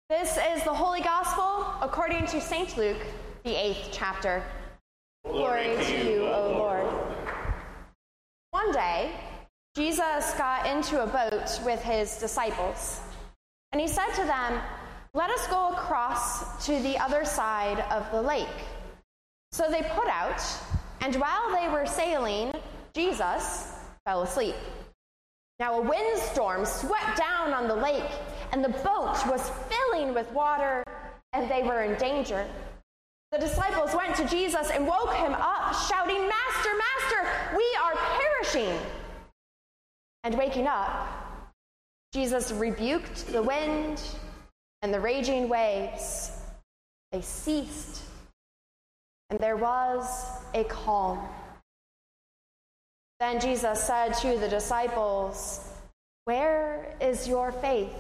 This is the Holy Gospel according to St. Luke, the 8th chapter. Glory to you, O Lord. One day, Jesus got into a boat with his disciples, and he said to them, "Let us go across to the other side of the lake." So they put out, and while they were sailing, Jesus fell asleep. Now a windstorm swept down on the lake, and the boat was filling with water, and they were in danger. The disciples went to Jesus and woke him up, shouting, "Master, Master, we are perishing!" And waking up, Jesus rebuked the wind and the raging waves. They ceased, and there was a calm. Then Jesus said to the disciples, "Where is your faith?"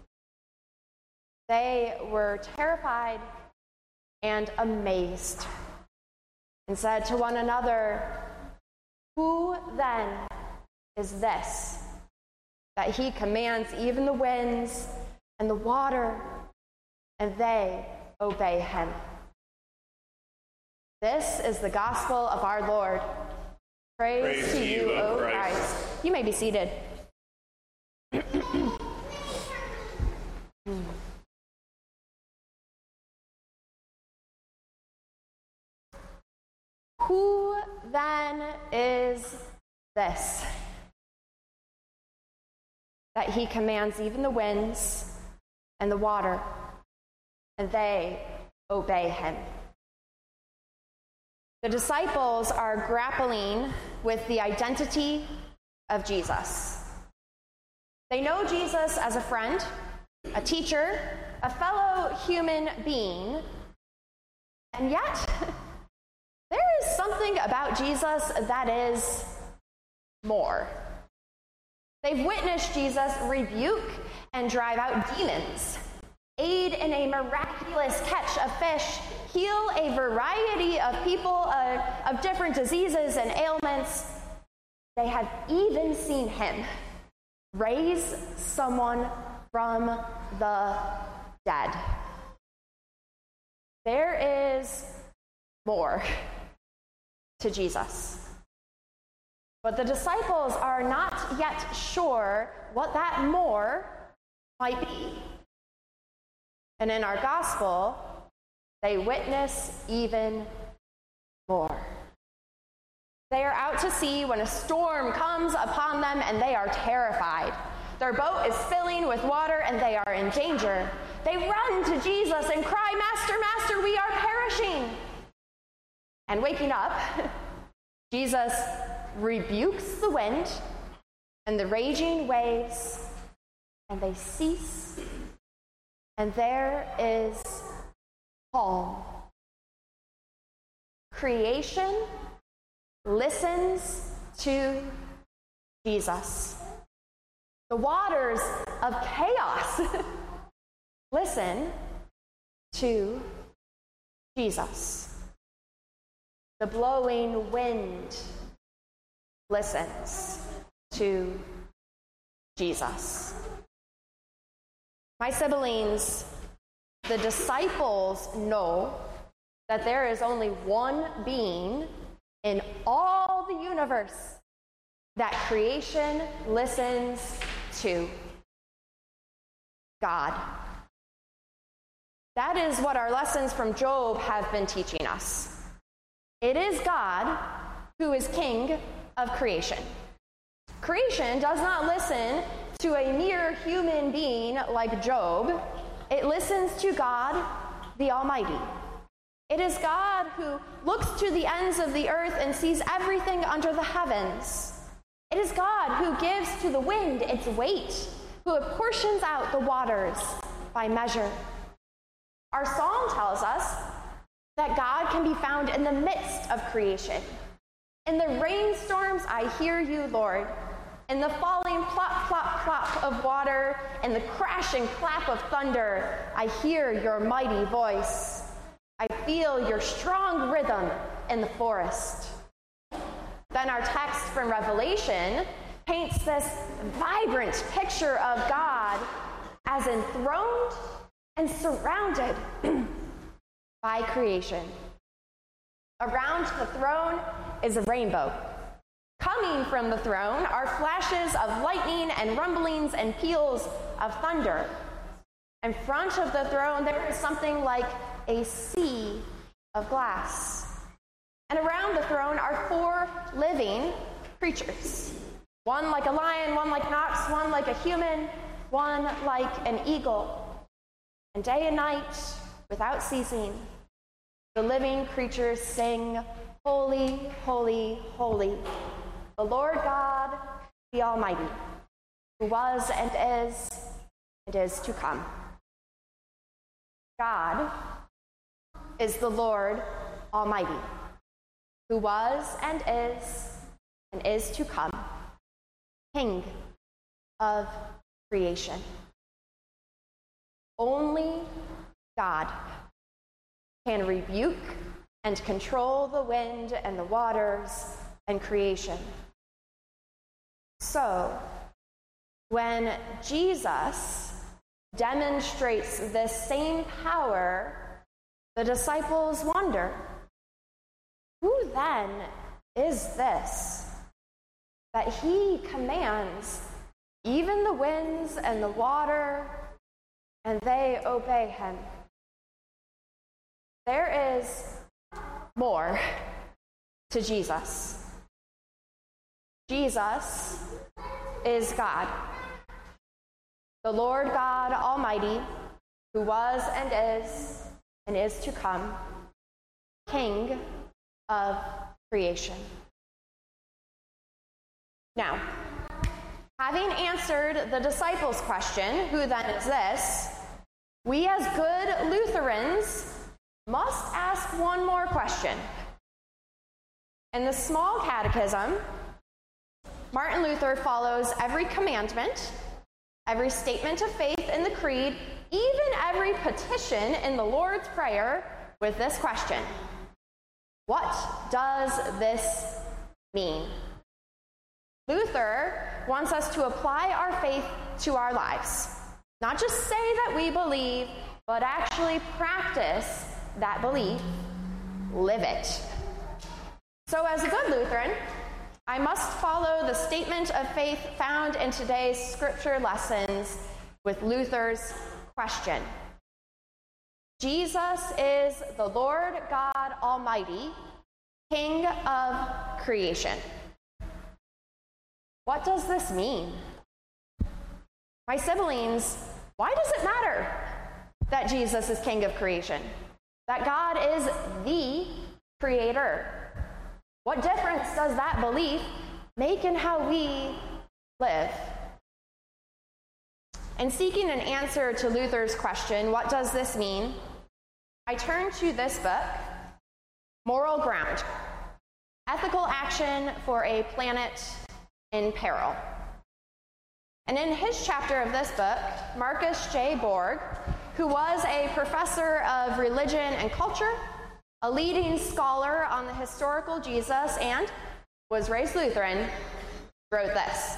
They were terrified and amazed, and said to one another, "Who then is this, that he commands even the winds and the water, and they obey him?" This is the gospel of our Lord. Praise to you, O Christ. You may be seated. Who then is this, that he commands even the winds and the water, and they obey him? The disciples are grappling with the identity of Jesus. They know Jesus as a friend, a teacher, a fellow human being, and yet there is something about Jesus that is more. They've witnessed Jesus rebuke and drive out demons, aid in a miraculous catch of fish, heal a variety of people of different diseases and ailments. They have even seen him raise someone from the dead. There is more to Jesus. But the disciples are not yet sure what that more might be. And in our gospel, they witness even more. They are out to sea when a storm comes upon them, and they are terrified. Their boat is filling with water, and they are in danger. They run to Jesus and cry, "Master, Master, we are perishing!" And waking up, Jesus rebukes the wind and the raging waves, and they cease, and there is calm. Creation listens to Jesus. The waters of chaos listen to Jesus. The blowing wind listens to Jesus. My siblings, the disciples know that there is only one being in all the universe that creation listens to: God. That is what our lessons from Job have been teaching us. It is God who is king of creation. Creation does not listen to a mere human being like Job. It listens to God, the Almighty. It is God who looks to the ends of the earth and sees everything under the heavens. It is God who gives to the wind its weight, who apportions out the waters by measure. Our psalm tells us that God can be found in the midst of creation. In the rainstorms, I hear you, Lord. In the falling plop, plop, plop of water, and the crashing clap of thunder, I hear your mighty voice. I feel your strong rhythm in the forest. Then our text from Revelation paints this vibrant picture of God as enthroned and surrounded by creation. Around the throne is a rainbow. Coming from the throne are flashes of lightning and rumblings and peals of thunder. In front of the throne, there is something like a sea of glass. And around the throne are 4 living creatures. One like a lion, one like an ox, one like a human, one like an eagle. And day and night, without ceasing, the living creatures sing, "Holy, holy, holy, the Lord God, the Almighty, who was and is to come." God is the Lord Almighty, who was and is to come, King of creation. Only God can rebuke and control the wind and the waters and creation. So, when Jesus demonstrates this same power, the disciples wonder, who then is this that he commands even the winds and the water, and they obey him? There is more to Jesus. Jesus is God, the Lord God Almighty, who was and is to come, King of creation. Now, having answered the disciples' question, who then is this, we as good Lutherans must ask one more question. In the Small Catechism, Martin Luther follows every commandment, every statement of faith in the Creed, even every petition in the Lord's Prayer with this question: what does this mean? Luther wants us to apply our faith to our lives. Not just say that we believe, but actually practice that belief, live it. So as a good Lutheran, I must follow the statement of faith found in today's scripture lessons with Luther's question. Jesus is the Lord God Almighty, King of creation. What does this mean? My siblings, why does it matter that Jesus is King of creation? That God is the Creator? What difference does that belief make in how we live? In seeking an answer to Luther's question, what does this mean? I turn to this book, Moral Ground: Ethical Action for a Planet in Peril. And in his chapter of this book, Marcus J. Borg, who was a professor of religion and culture, a leading scholar on the historical Jesus, and was raised Lutheran, wrote this: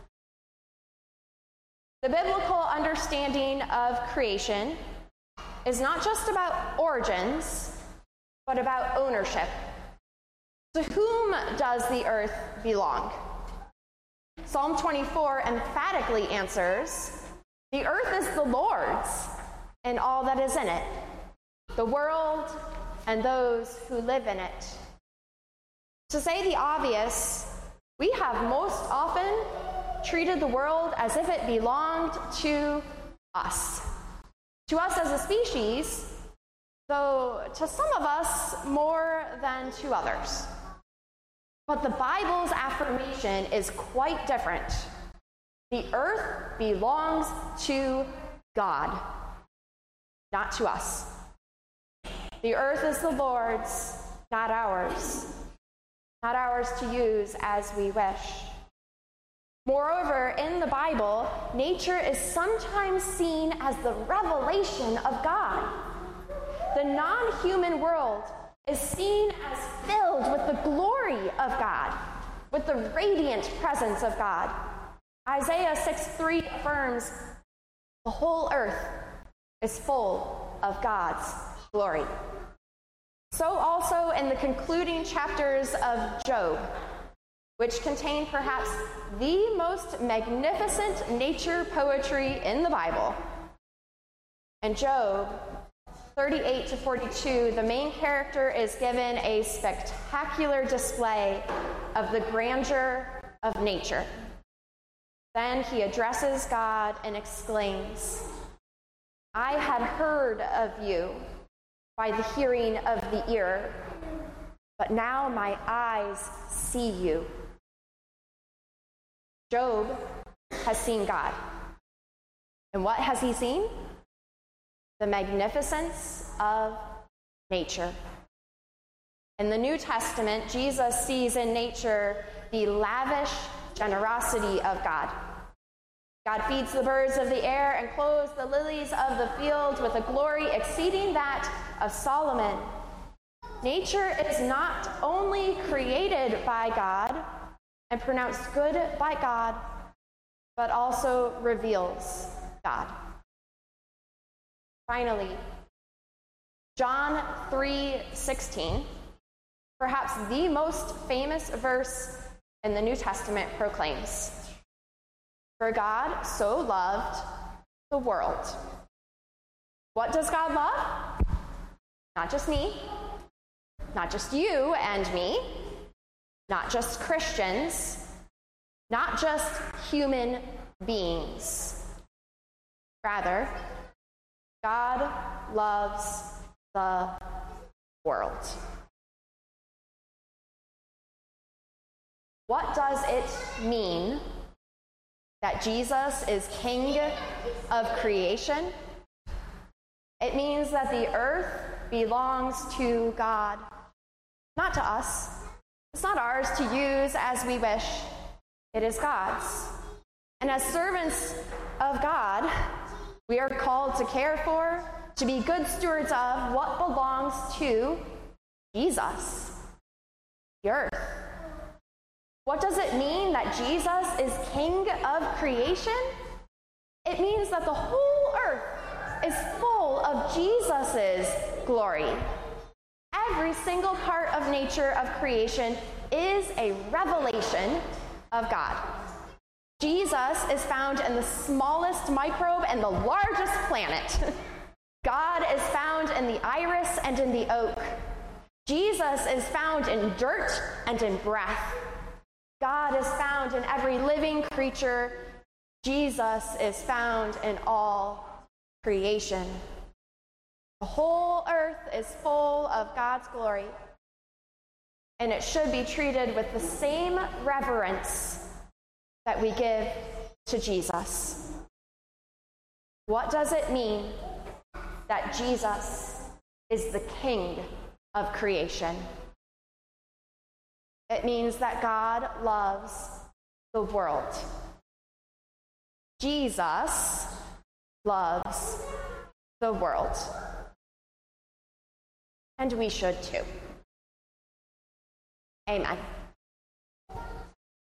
the biblical understanding of creation is not just about origins, but about ownership. To whom does the earth belong? Psalm 24 emphatically answers, the earth is the Lord's and all that is in it, the world and those who live in it. To say the obvious, we have most often treated the world as if it belonged to us as a species, though to some of us more than to others. But the Bible's affirmation is quite different. The earth belongs to God, not to us. The earth is the Lord's, not ours to use as we wish. Moreover, in the Bible, nature is sometimes seen as the revelation of God. The non-human world is seen as filled with the glory of God, with the radiant presence of God. Isaiah 6:3 affirms, the whole earth is full of God's glory. So also in the concluding chapters of Job, which contain perhaps the most magnificent nature poetry in the Bible. In Job 38 to 42, the main character is given a spectacular display of the grandeur of nature. Then he addresses God and exclaims, "I had heard of you by the hearing of the ear, but now my eyes see you." Job has seen God. And what has he seen? The magnificence of nature. In the New Testament, Jesus sees in nature the lavish generosity of God. God feeds the birds of the air and clothes the lilies of the field with a glory exceeding that of Solomon. Nature is not only created by God and pronounced good by God, but also reveals God. Finally, John 3:16, perhaps the most famous verse in the New Testament, proclaims, "For God so loved the world." What does God love? Not just me, not just you and me, not just Christians, not just human beings. Rather, God loves the world. What does it mean that Jesus is King of creation? It means that the earth belongs to God, not to us. It's not ours to use as we wish. It is God's. And as servants of God, we are called to care for, to be good stewards of what belongs to Jesus, the earth. What does it mean that Jesus is King of creation? It means that the whole earth is full of Jesus' glory. Every single part of nature, of creation, is a revelation of God. Jesus is found in the smallest microbe and the largest planet. God is found in the iris and in the oak. Jesus is found in dirt and in breath. God is found in every living creature. Jesus is found in all creation. The whole earth is full of God's glory, and it should be treated with the same reverence that we give to Jesus. What does it mean that Jesus is the King of creation? It means that God loves the world. Jesus loves the world. And we should too. Amen.